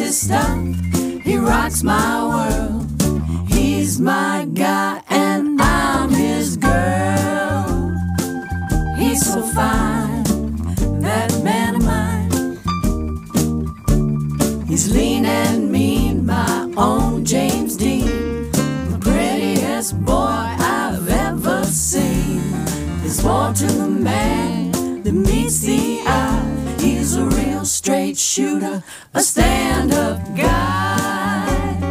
his stuff. He rocks my world. He's my guy and I'm his girl. He's so fine, that man of mine. He's lean and mean, my own James Dean, the prettiest boy I've ever seen. There's more to the man than meets the eye. He's a real straight shooter, a stand-up guy.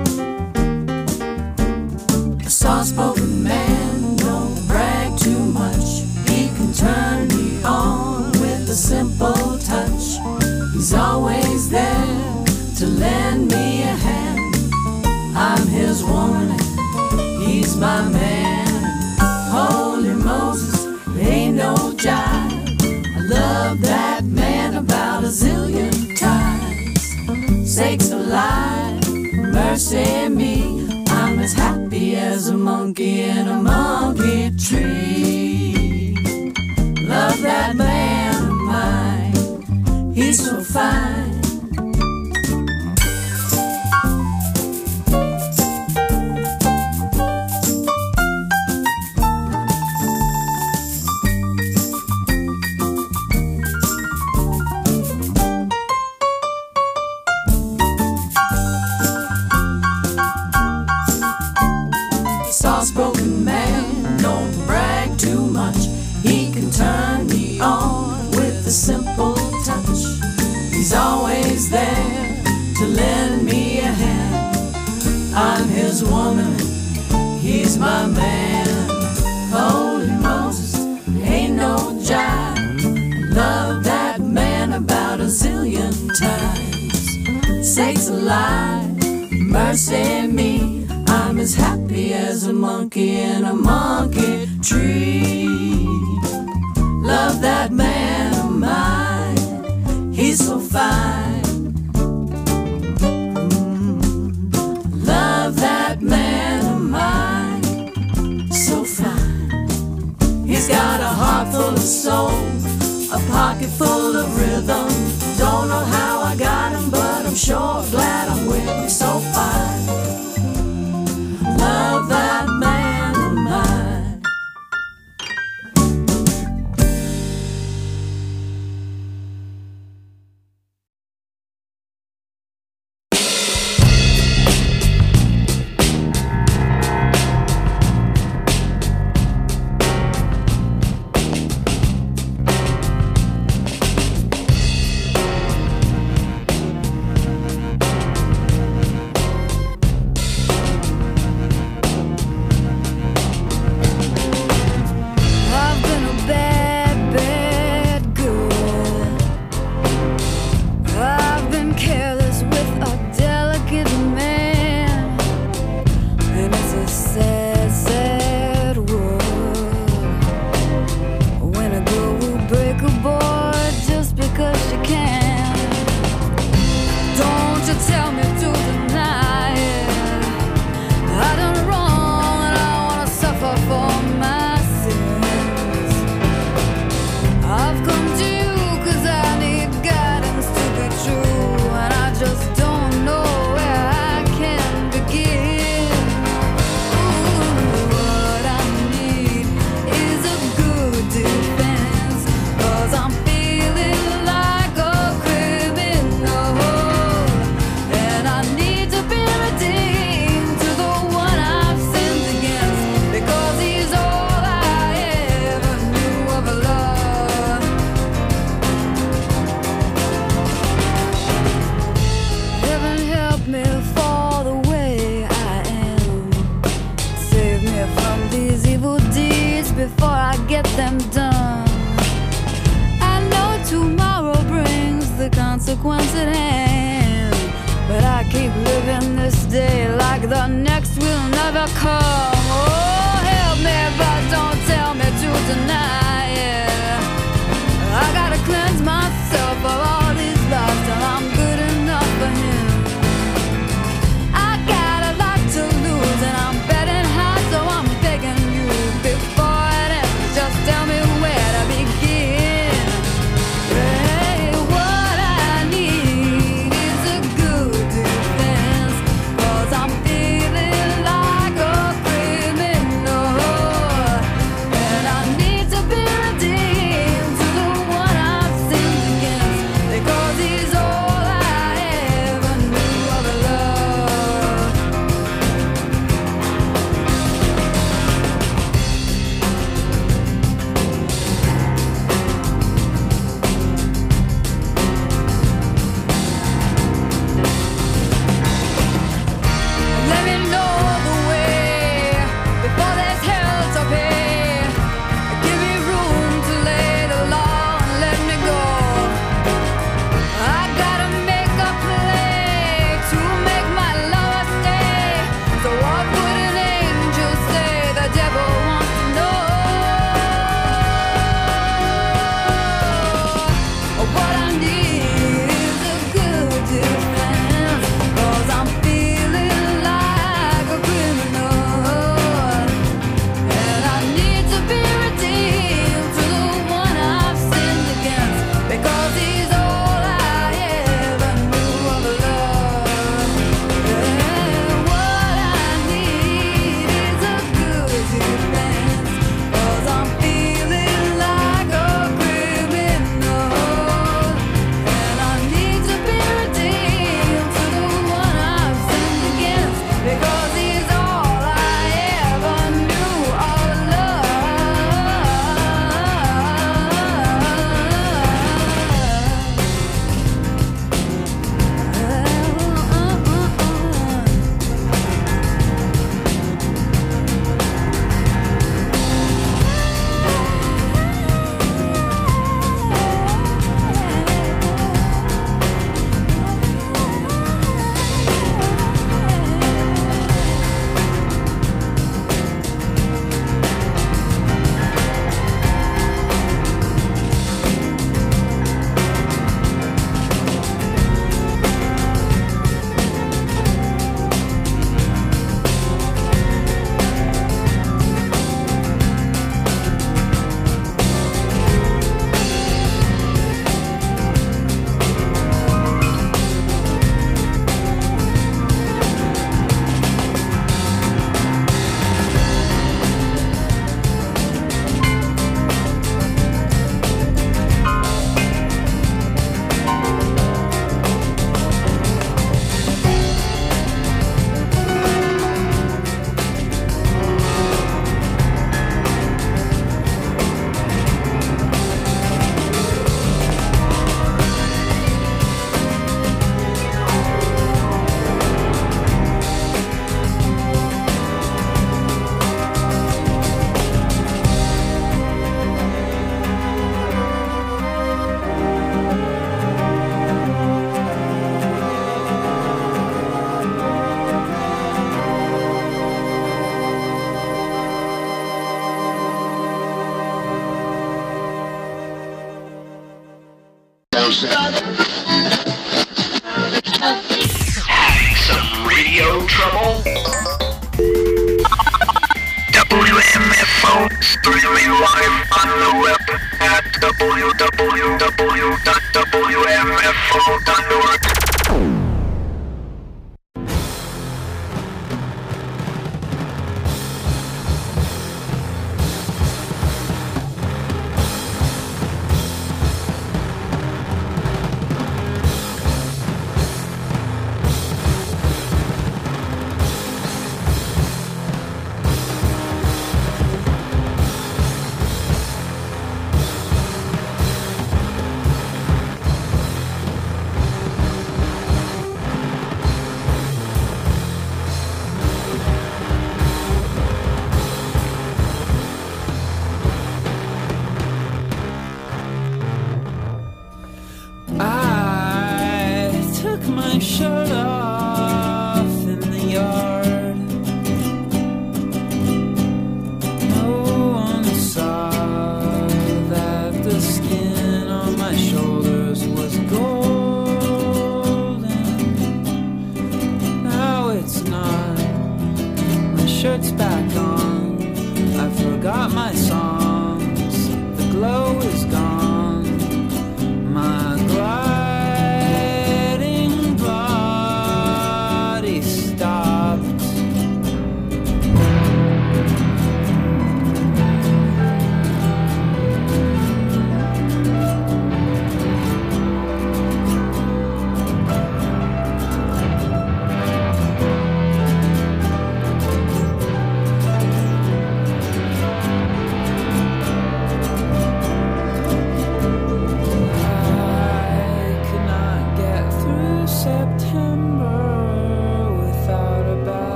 A soft-spoken man, don't brag too much. He can turn me on with a simple touch. He's always there to lend me a hand. I'm his woman, he's my man. Holy Moses, there ain't no jive. I love that man about a zillion times. Sakes alive, mercy me, I'm as happy as a monkey in a monkey tree. Love that man of mine, he's so fine. Soft-spoken man, don't brag too much. He can turn me on with a simple touch. He's always there to lend me a hand. I'm his woman, he's my man. Holy Moses, ain't no jive. Love that man about a zillion times. Sakes alive, mercy me, I'm as happy as a monkey in a monkey tree. Love that man of mine, he's so fine. Love that man of mine, so fine. He's got a heart full of soul, a pocket full of rhythm. Don't know how I got him, but I'm sure glad I'm with him, so fine. Love that man of mine. Consequence at hand, but I keep living this day like the next will never come. Oh, help me, but don't tell me to deny it. I gotta cleanse myself of all these lies till I'm good enough for him. I got a lot to lose and I'm betting high, so I'm begging you before it ends, just tell me where to begin. What I need is a good Having some radio trouble? WMFO streaming live on the web at www.wmfo.org.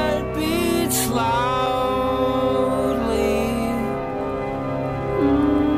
Loudly.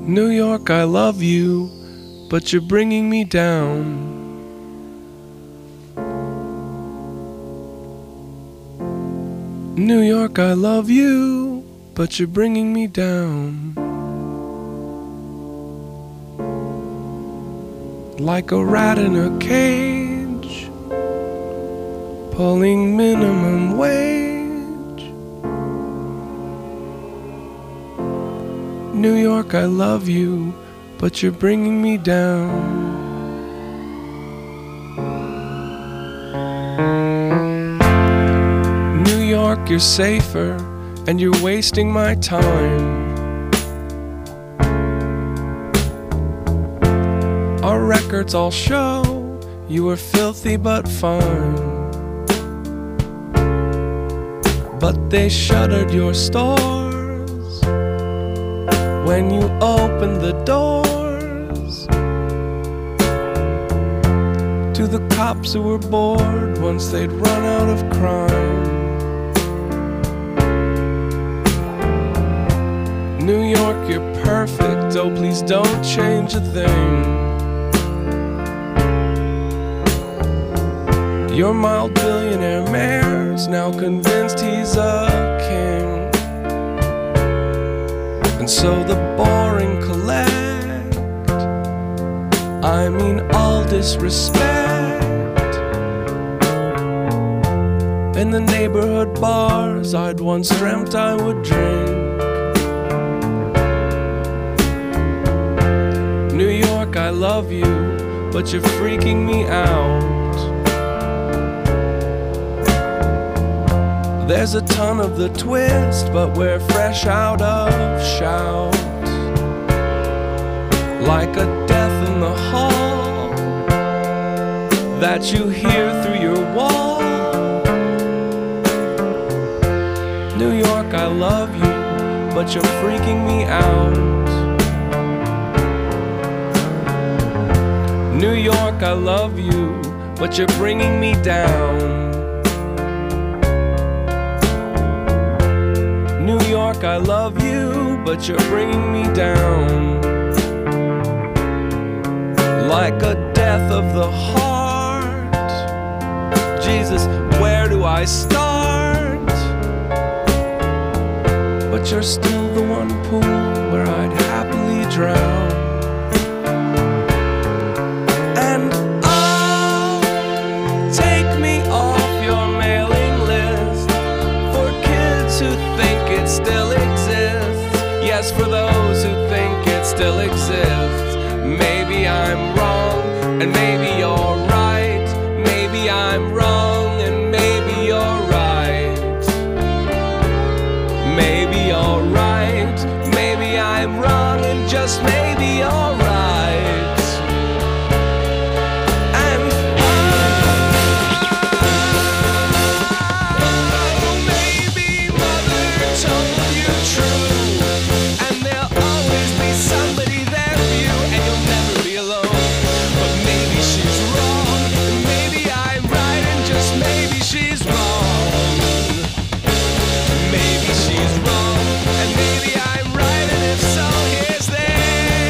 New York, I love you, but you're bringing me down. New York, I love you, but you're bringing me down. Like a rat in a cage, pulling minimum wage. New York, I love you, but you're bringing me down. New York, you're safer, and you're wasting my time. Our records all show you were filthy but fine. But they shuttered your stores when you opened the doors to the cops who were bored once they'd run out of crime. New York, you're perfect, oh please don't change a thing. Your mild billionaire mayor's now convinced he's a king, and so the boring collect, I mean all disrespect. In the neighborhood bars I'd once dreamt I would drink. New York, I love you, but you're freaking me out. There's a ton of the twist, but we're fresh out of shout. Like a death in the hall that you hear through your wall. New York, I love you, but you're freaking me out. New York, I love you, but you're bringing me down. New York, I love you, but you're bringing me down. Like a death of the heart. Jesus, where do I start? But you're still the one pool where I'd happily drown. And oh, take me off your mailing list for kids who think it still exists. Yes, for those who think it still exists. Maybe I'm wrong, and maybe you're right. Maybe I'm wrong, and maybe you're right. Maybe you're right. Maybe I'm wrong, and just maybe you're right. Maybe she's wrong, and maybe I'm right, and if so, here's this.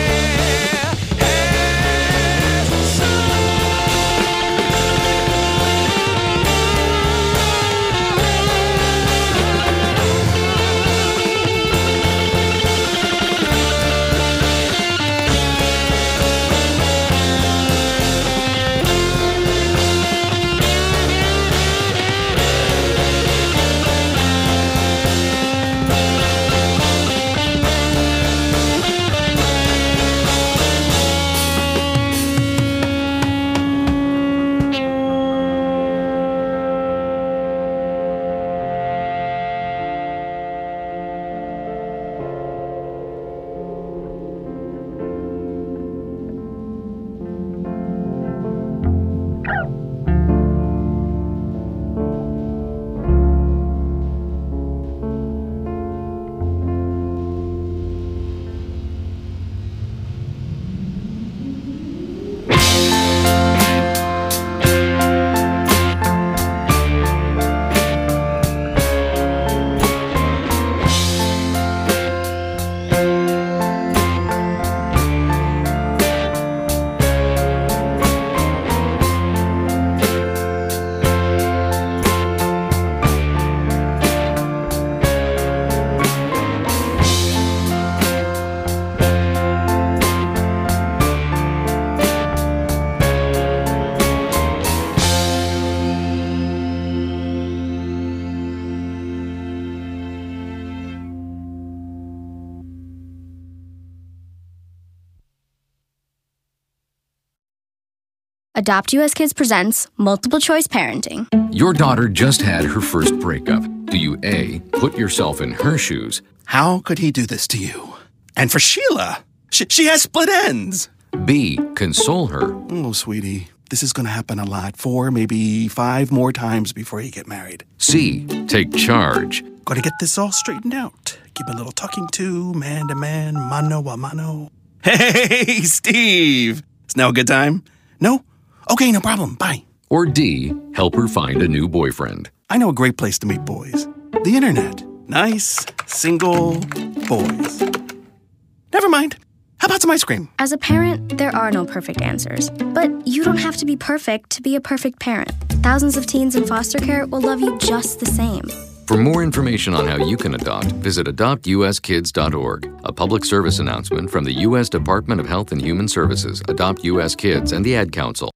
Adopt US Kids presents Multiple Choice Parenting. Your daughter just had her first breakup. Do you A, put yourself in her shoes? How could he do this to you? And for Sheila, she has split ends. B, console her? Oh, sweetie, this is going to happen a lot. 4, maybe 5 more times before you get married. C, take charge? Got to get this all straightened out. Give a little talking to, man, mano a mano. Hey, Steve! Is now a good time? No? Okay, no problem. Bye. Or D, help her find a new boyfriend? I know a great place to meet boys. The internet. Nice, single boys. Never mind. How about some ice cream? As a parent, there are no perfect answers. But you don't have to be perfect to be a perfect parent. Thousands of teens in foster care will love you just the same. For more information on how you can adopt, visit adoptuskids.org. A public service announcement from the U.S. Department of Health and Human Services, Adopt U.S. Kids, and the Ad Council.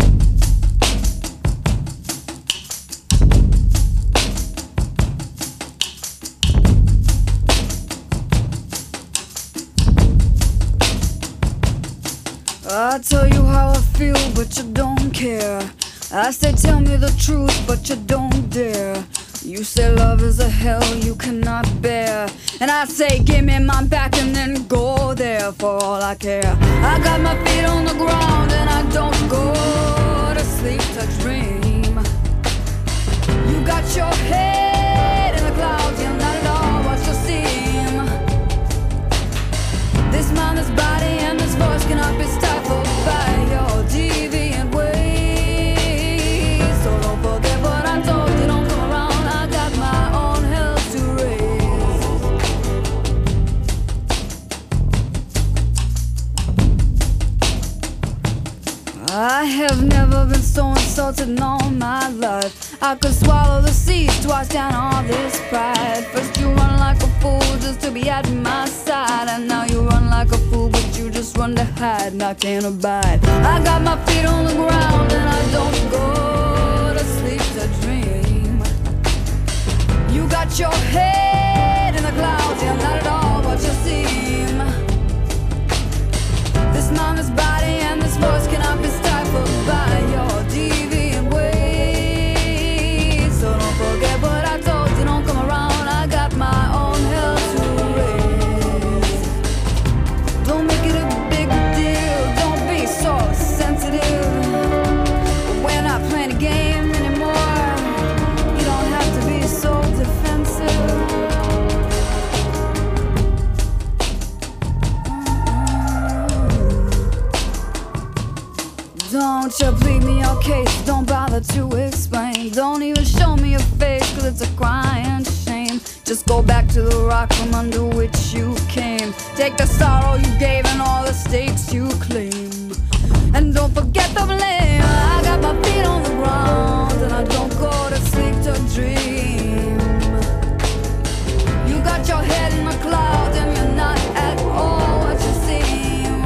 I tell you how I feel, but you don't care. I say tell me the truth, but you don't dare. You say love is a hell you cannot bear, and I say give me my back and then go there for all I care. I got my feet on the ground and I don't go to sleep to dream. You got your head in the clouds, you're not at all what you seem. This mind, this body, and this voice cannot be stifled by your deviant ways. So don't forget what I told you, don't come around. I got my own hell to raise. I have never been so insulted in all my life. I could swallow the seas twice down all this pride. First you run like a fool just to be at my side, and now you run like a fool but you just run to hide, and I can't abide. I got my feet on the ground and I don't go to sleep to dream. You got your head in the clouds, you're not at all what you seem. This mind, this body, and this voice cannot be stifled by your deviant ways. So don't forget what I told you, don't come around. I got my own hell to raise. Don't make it a big deal, don't be so sensitive. We're not playing a game anymore. You don't have to be so defensive. Don't you plead me your case, don't bother to explain. Don't even show me your face, cause it's a crying shame. Just go back to the rock from under which you came. Take the sorrow you gave and all the stakes you claim. And don't forget the blame. I got my feet on the ground and I don't go to sleep to dream. You got your head in the clouds and you're not at all what you seem.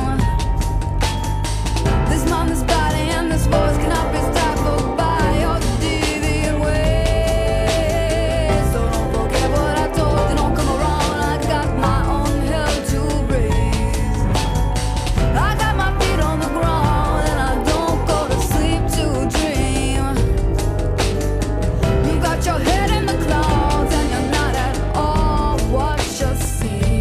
This mind, this body, and this voice cannot be stifled by your deviant ways. So don't forget what I told you, don't come around. I got my own hell to raise. I got my feet on the ground and I don't go to sleep to dream. You got your head in the clouds and you're not at all what you seem.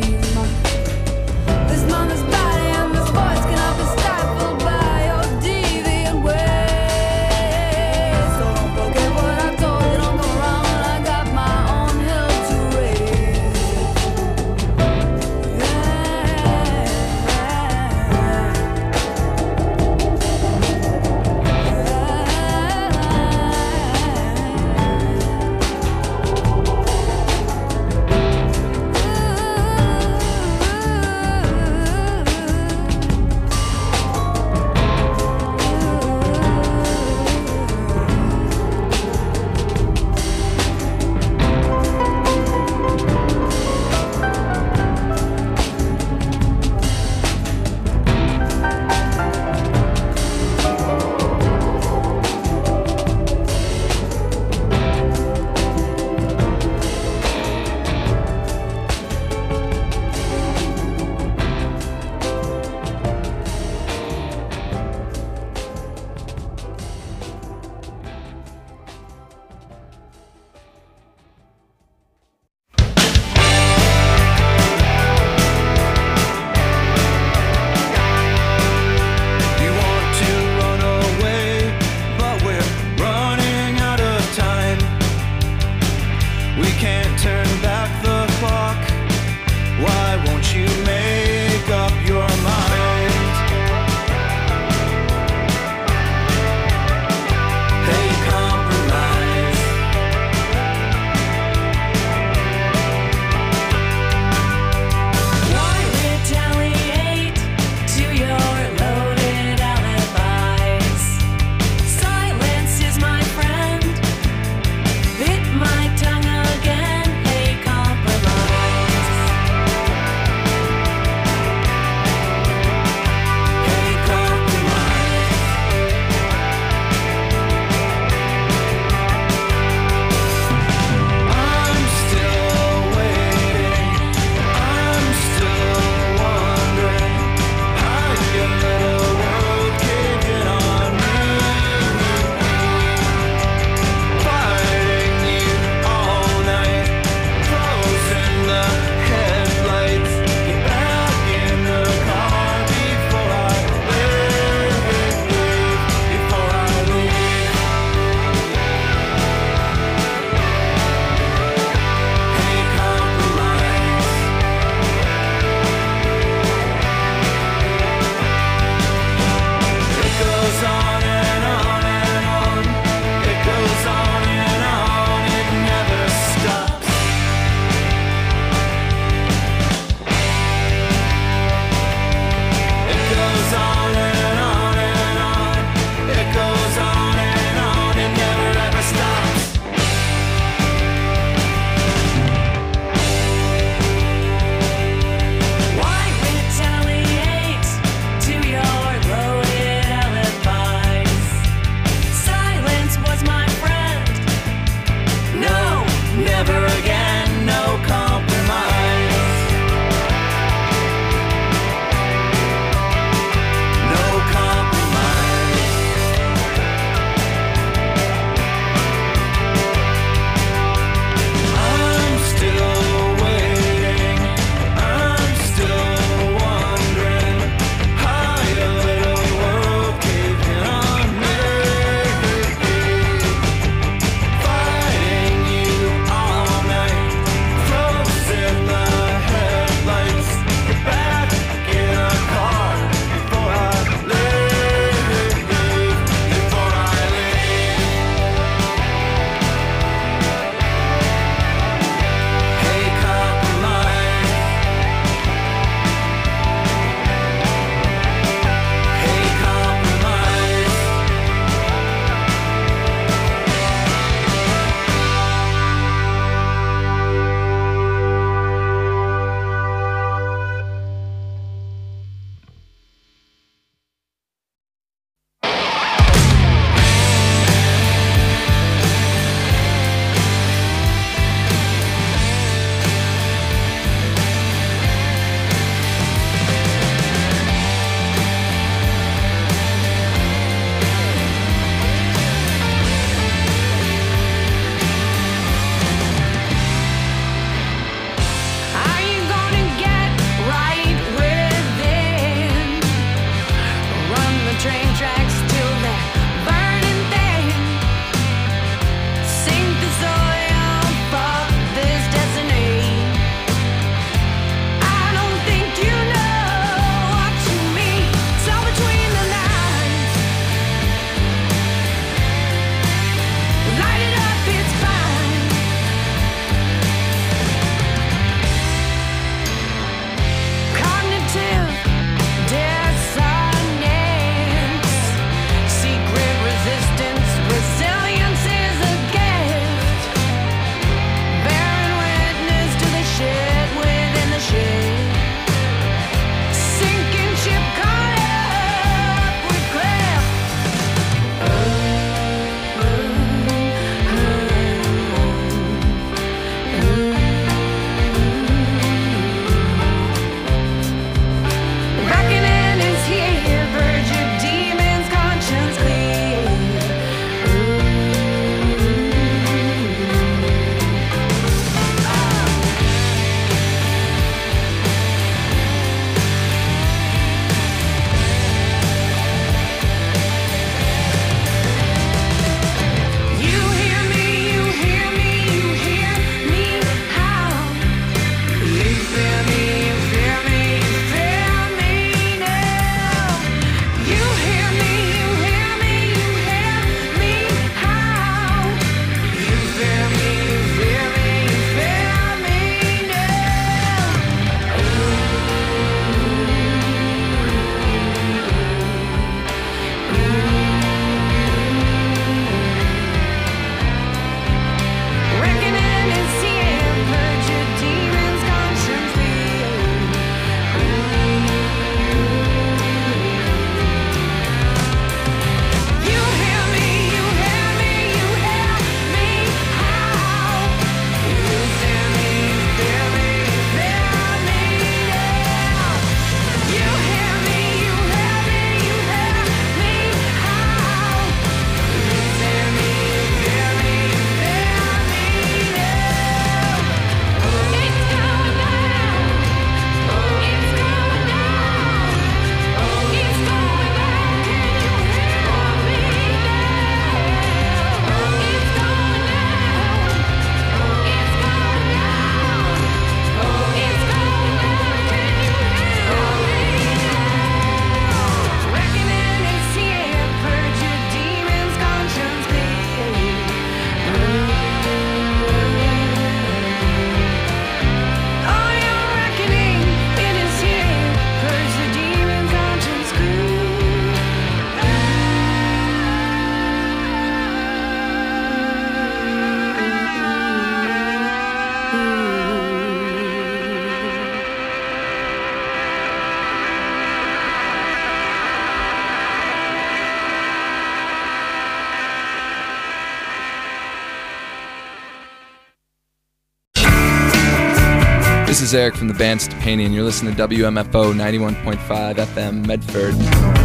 is Eric from the band Stepanian. You're listening to WMFO 91.5 FM Medford.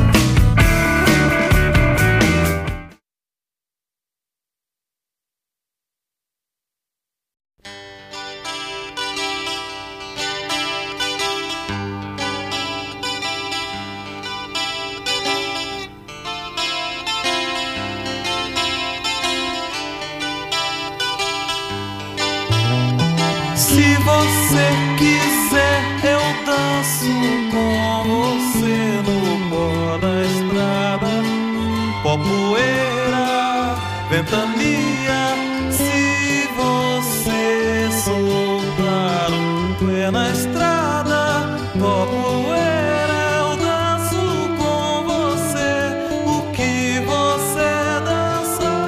Se você quiser, eu danço com você no pó da estrada. Pó, poeira, ventania. Se você soltar o pé na estrada, pó, poeira, eu danço com você o que você dançar.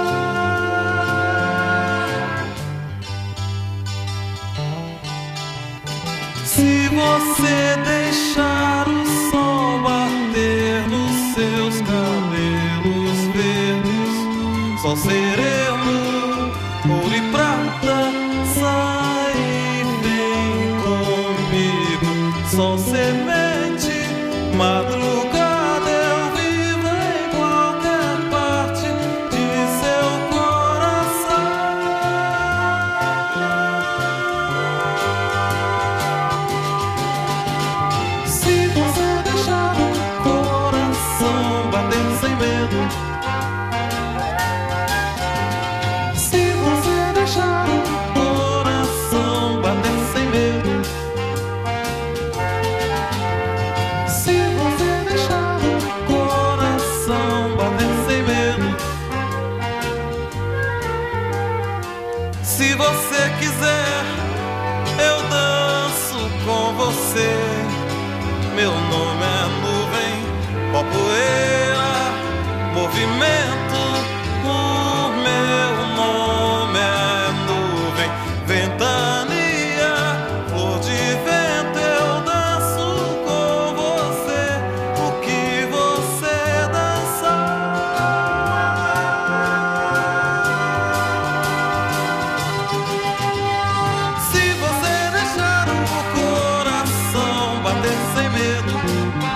Se você deixar o sol bater nos seus cabelos verdes, sol sereno, ouro e prata, sai e vem comigo. Sol semente, madrugada, eu vivo em qualquer parte de seu coração. Se você deixar o coração bater sem medo, se você deixar o coração bater sem medo, se você deixar o coração bater sem medo, se você quiser, eu danço com você. Meu nome é nuvem, pó, poeira, movimento. O meu nome é nuvem, ventania, flor de vento. Eu danço com você o que você dançar. Se você deixar o coração bater sem medo,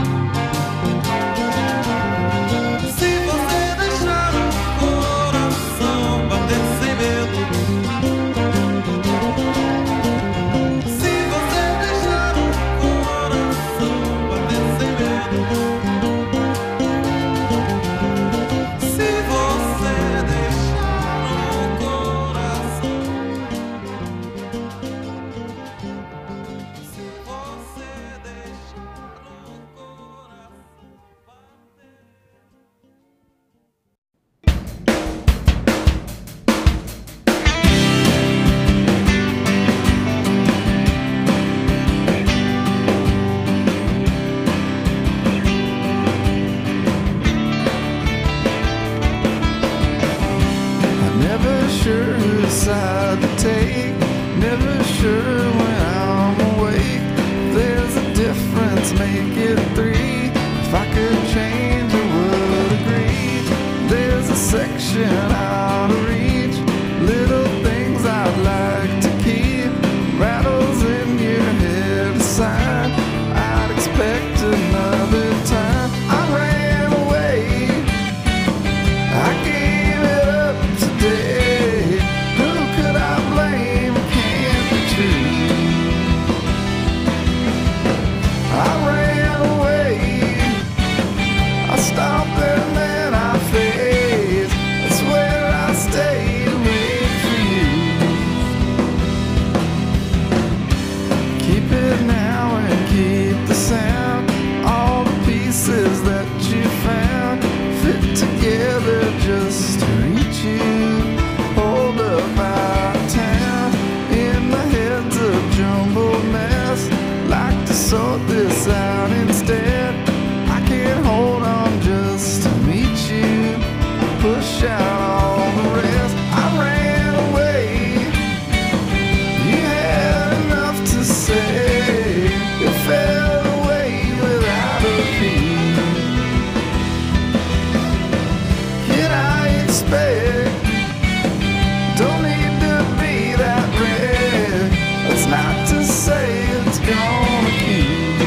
it's gonna keep.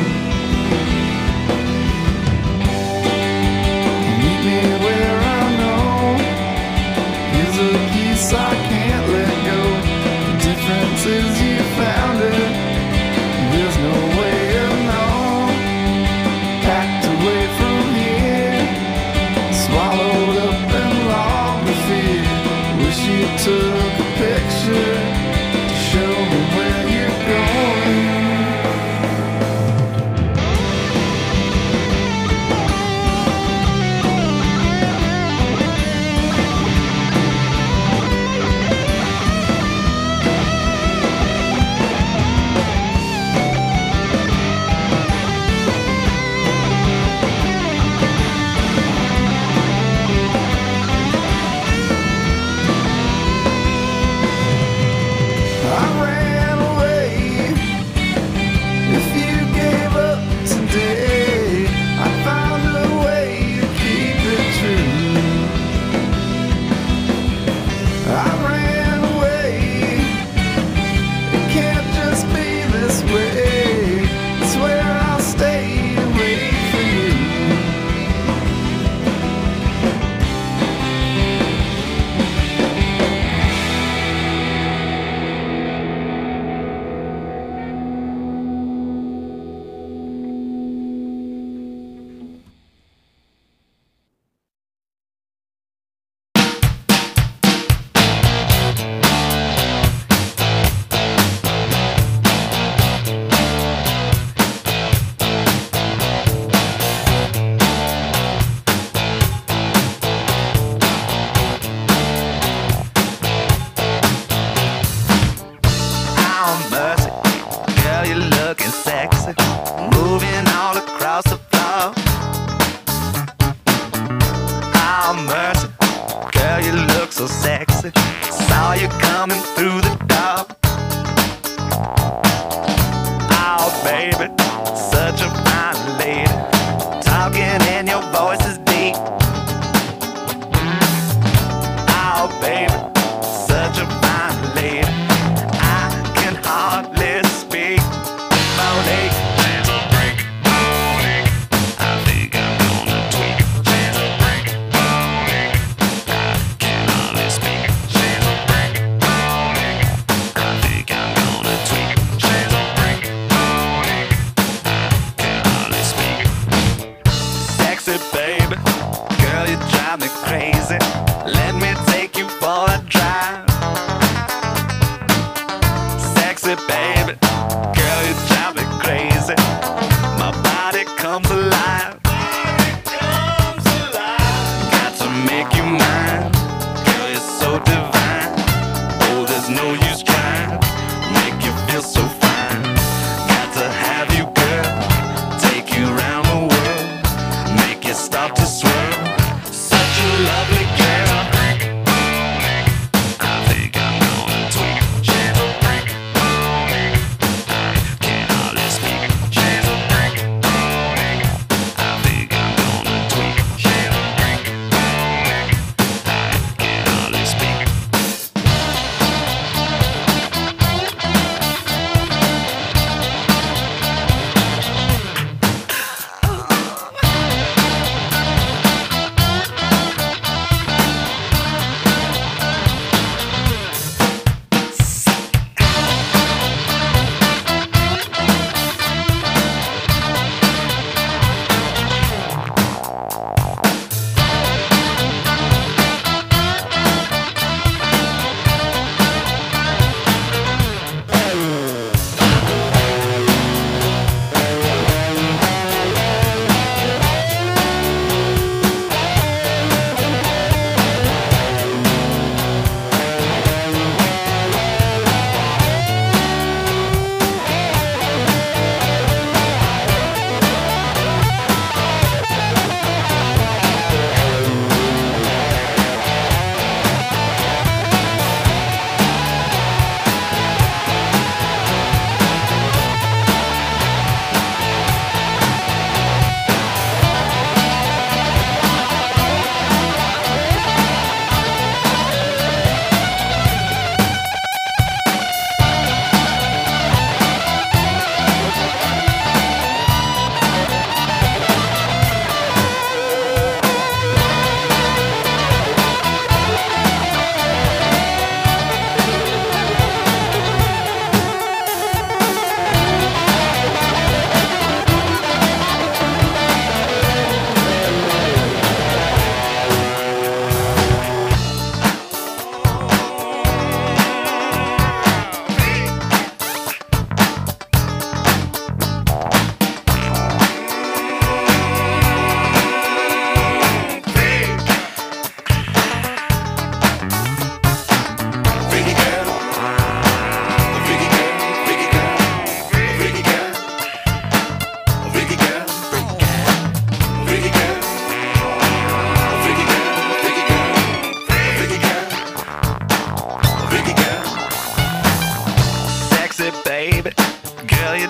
Meet me where I know. Here's a piece I can't let go. The difference is you found it. There's no way of knowing. Packed away from here, swallowed up and logged the fear. Wish you took a picture to show me where you're going. I ran away. If you gave up today, I found a way to keep it true. I ran away. It can't just be this way. It's where I'll stay and wait for you. Oh, mercy, girl, you're looking sexy, moving all across the floor. Oh, mercy, girl, you look so sexy, saw you coming through the door. Oh, baby, such a fine lady, talking and your voice is deep. Oh, baby, such a fine lady, I can hardly speak. Monique, chance of break. Monique, I think I'm gonna tweak. Chance of break. Monique, I can hardly speak. Chance of break. Monique, I think I'm gonna tweak. Chance of break. Monique, I can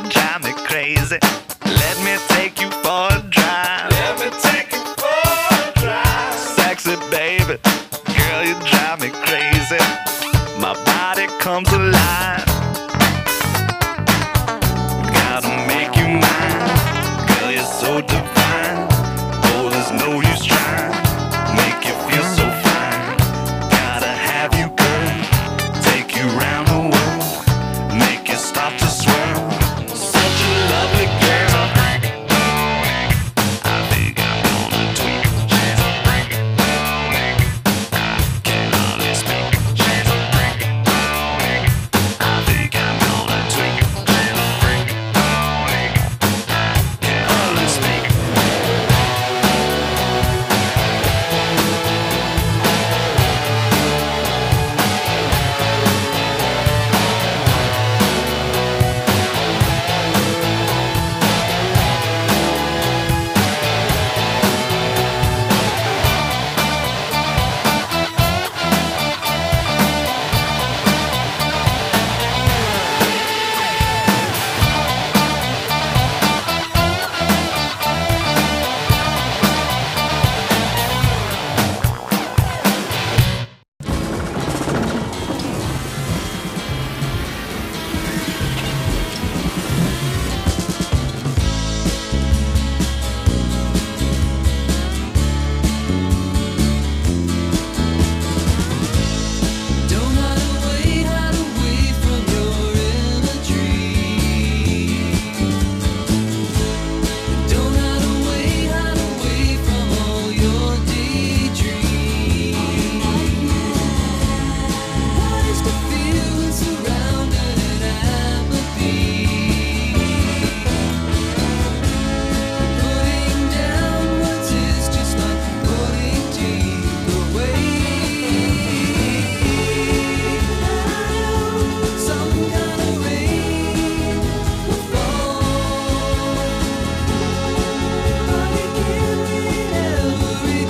drive me crazy. Let me take you for a drive. Let me take you for a drive. Sexy baby, girl, you drive me crazy. My body comes alive. Gotta make you mine. Girl, you're so divine. Oh, there's no use trying. Make you feel so fine. Gotta have you, girl. Take you round the world. Make you stop to swirl. Such a lovely girl. I think I'm gonna tweak. I can hardly speak. I think I'm gonna tweak. I can hardly speak. Don't hide away from your imagery. Don't hide away from all your daydreams. What is to feel when surrounded in apathy? Putting down words is just like putting teeth away. Some kind of rain will fall. But it can't rain every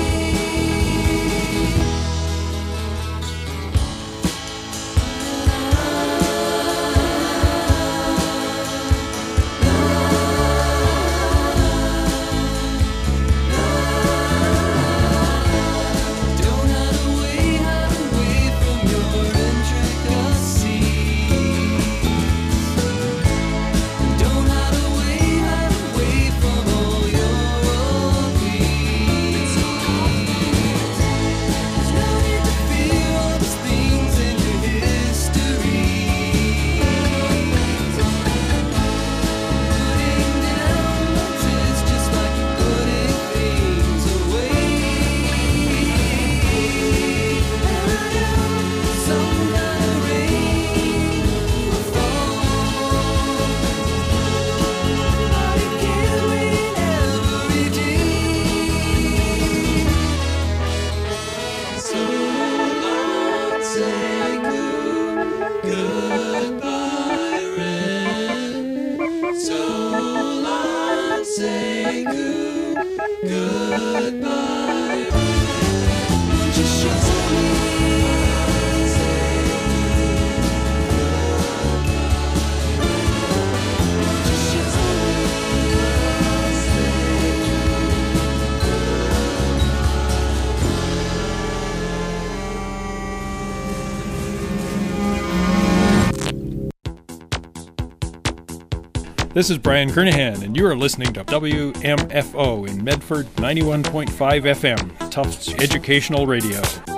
Don't hide away from your intricacies. Don't hide away from all your appeals. There's no need to fear all these things in your history. Putting down words is just like putting things away. Some kind of rain will fall. But it can't rain every day. So long, say goodbye, Red. So long, say goodbye, Red. Won't you show me? This is Brian Kernahan, and you are listening to WMFO in Medford 91.5 FM, Tufts Educational Radio.